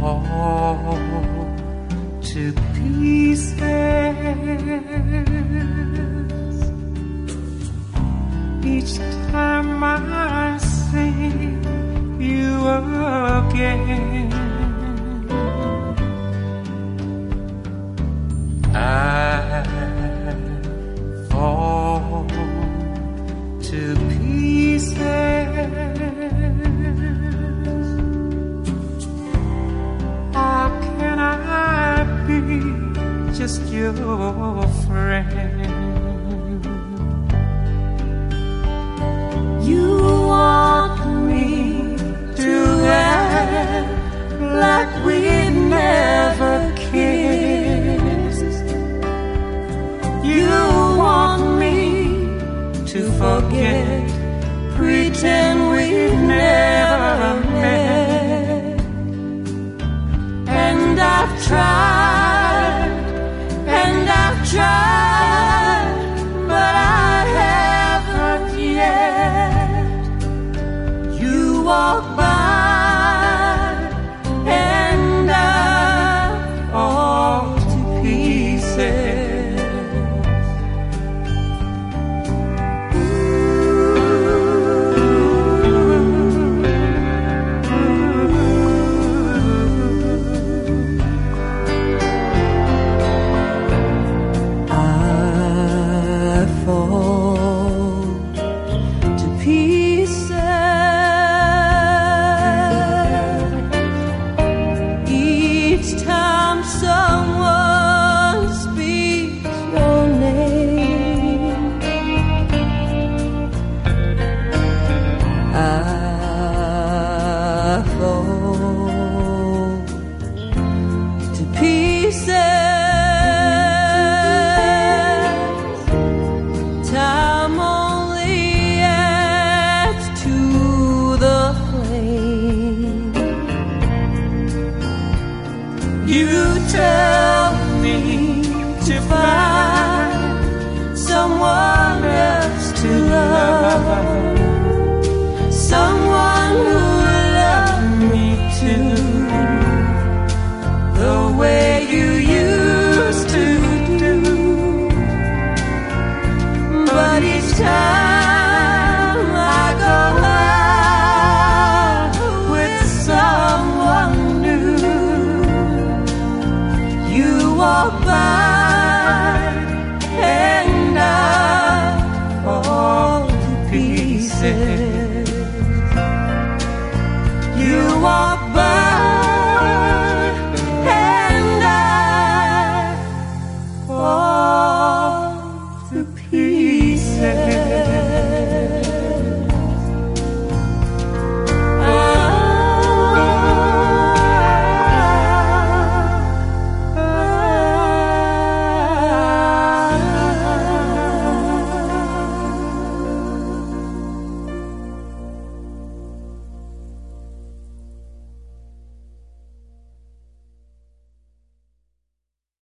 fall to pieces each time I see you again. I fall to pieces. How can I be just your friend? You want me to act like we'd never kissed. You want me to forget, pretend we've never met. And I've tried, and I've tried, but I haven't yet. You walk by, and I fall to pieces. You tell me to find someone else to love, someone who loves me too, the way you used to do. But each time I go out with someone new, you walk by.